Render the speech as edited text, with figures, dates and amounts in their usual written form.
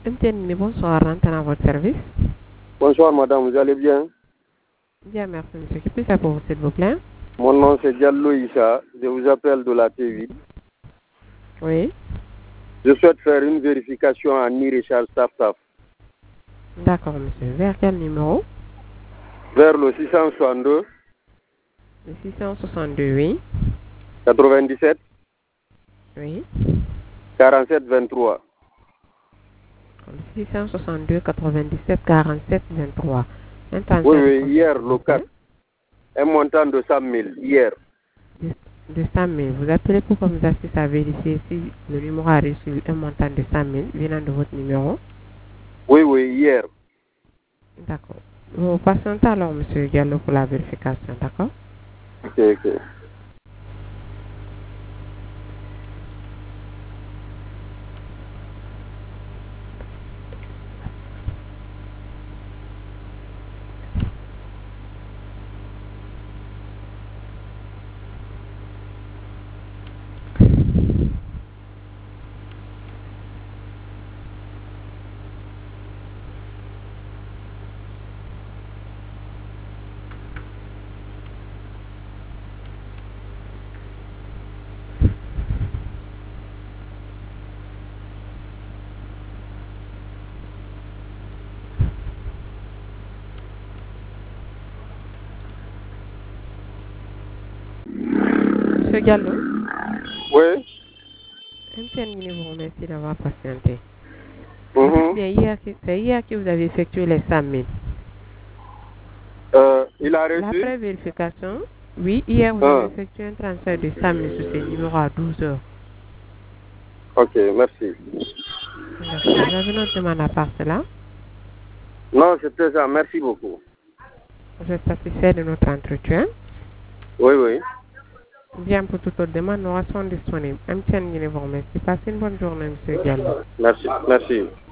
MTN, bonsoir, rentrez dans votre service. Bonsoir madame, vous allez bien? Bien, merci monsieur. Que puis-je faire pour vous, s'il vous plaît? Mon nom c'est Diallo Issa, je vous appelle de la T8. Oui. Je souhaite faire une vérification en e-recharge TapTap. D'accord monsieur. Vers quel numéro? Vers le 662 Le 662, oui. 97 Oui. 47 23. Le 662 97 47 23. Oui, hier le 4. Un montant de 100 000, hier. De 100 000. Vous appelez pour que vous assistez à vérifier si le numéro a reçu un montant de 100 000 venant de votre numéro. Oui, hier. D'accord. Vous patientez alors, monsieur Diallo, pour la vérification, d'accord? Ok. Monsieur Diallo? Oui. MTN vous remercie d'avoir patienté. Mhm. C'est hier que vous avez effectué les 100 000. Il a La reçu? pré-vérification, oui, hier vous avez effectué un transfert de 100 000 sur ce numéro à 12 heures. Ok, merci. D'accord. Vous avez notre demande à part cela? Non, c'était ça, merci beaucoup. Vous êtes satisfait de notre entretien? Oui. Bien, pour toute autre demande, nous restons disponibles. MTN vous remercie. Passez une bonne journée, monsieur Diallo. Merci.